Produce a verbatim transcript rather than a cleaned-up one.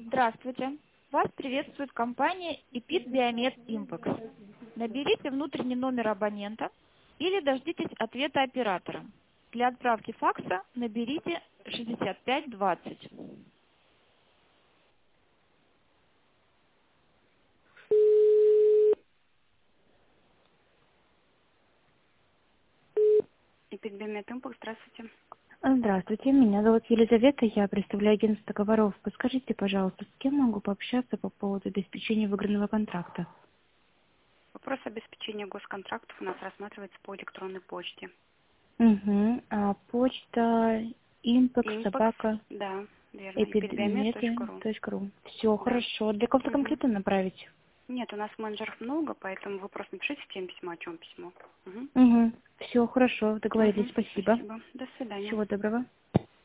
Здравствуйте. Вас приветствует компания Epid Biomed Impex. Наберите внутренний номер абонента или дождитесь ответа оператора. Для отправки факса наберите шестьдесят пять двадцать. Epid Biomed Impex, здравствуйте. Здравствуйте, меня зовут Елизавета, я представляю агентство договоров. Подскажите, пожалуйста, с кем могу пообщаться по поводу обеспечения выигранного контракта? Вопрос обеспечения госконтрактов у нас рассматривается по электронной почте. Угу. А почта импекс Impex, собака да, верно, epidbiomed точка ру. эпидметы.ру. Все Да. хорошо. Для кого-то Угу. конкретно направить? Нет, у нас менеджеров много, поэтому вы просто напишите в теме письма, о чем письмо. Угу. Угу. Все хорошо, Угу. договорились. Спасибо. Спасибо. До свидания. Всего доброго.